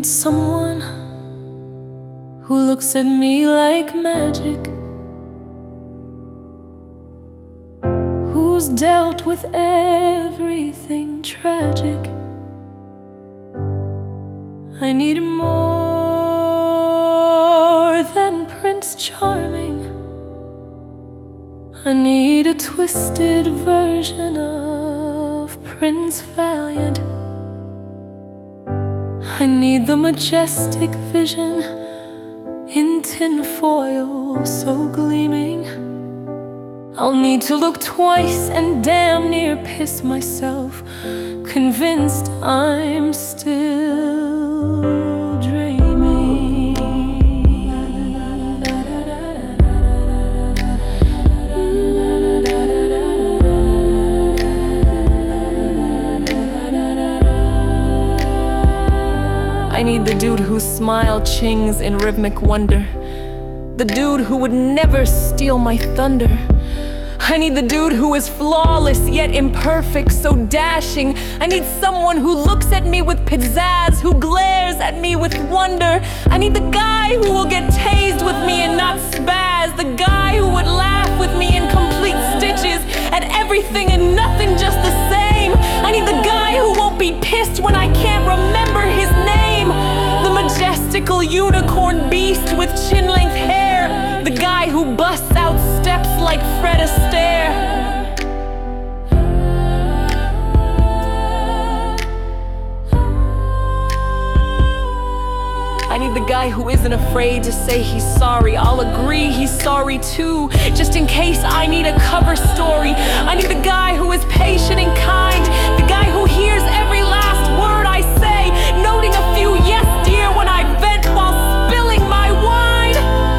need someone who looks at me like magic, who's dealt with everything tragic. I need more than Prince Charming. I need a twisted version of Prince Valiant. I need the majestic vision in tinfoil so gleaming. I'll need to look twice and damn near piss myself, convinced I'm still dreaming. I need the dude whose smile chings in rhythmic wonder, the dude who would never steal my thunder. I need the dude who is flawless yet imperfect, so dashing. I need someone who looks at me with pizzazz, who glares at me with wonder. I need the guy who will get tased with me and not spaz, the guy who would laugh with me in complete stitches at everything and nothing just the same. I need the guy who won't be pissed when I can't remember his name, the majestical unicorn beast with chin-length hair, the guy who busts out steps like Fred Astaire. I need the guy who isn't afraid to say he's sorry. I'll agree he's sorry too, just in case I need a cover story. I need the guy who is patient and kind, the guy who hears every last word I say, noting a few yes dear when I vent while spilling my wine.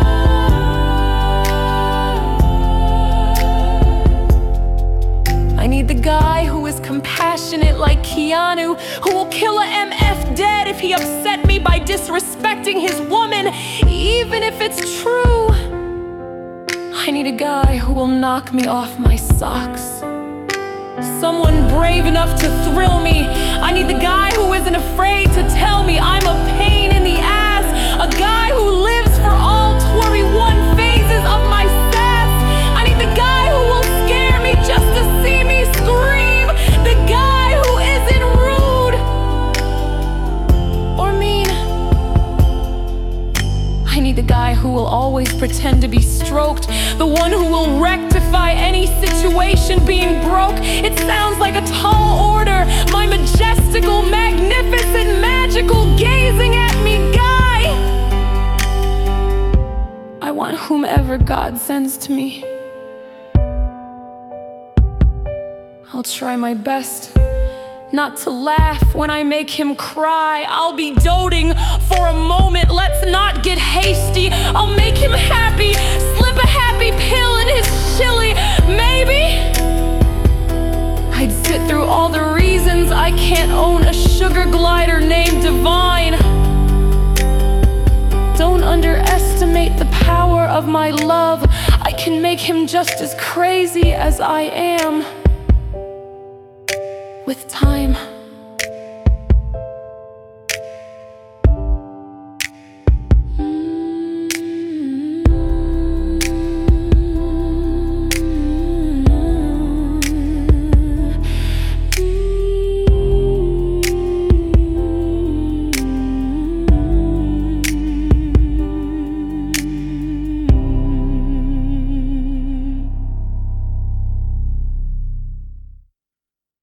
I need the guy who is compassionate like Keanu, who will kill a MF dead if he upset me by disrespecting his woman, even if it's true. I need a guy who will knock me off my socks, someone brave enough to thrill me. I need the guy who isn't afraid to tell me I'm a pain in the ass, a guy who lives for all 21 phases of my sass. I need the guy who will scare me just to see me scream, the guy who isn't rude or mean. I need the guy who will always pretend to be stroked, the one who will rectify any situation being broke. It sounds like a tall order, my majestical, magnificent, magical, gazing at me guy. I want whomever God sends to me. I'll try my best not to laugh when I make him cry. I'll be doting for a moment, let's not get hasty. I'll make him happy, slip a happy pill in his chili, maybe. I'd sit through all the reasons I can't own a sugar glider named Divine. Don't underestimate the power of my love. I can make him just as crazy as I am with time.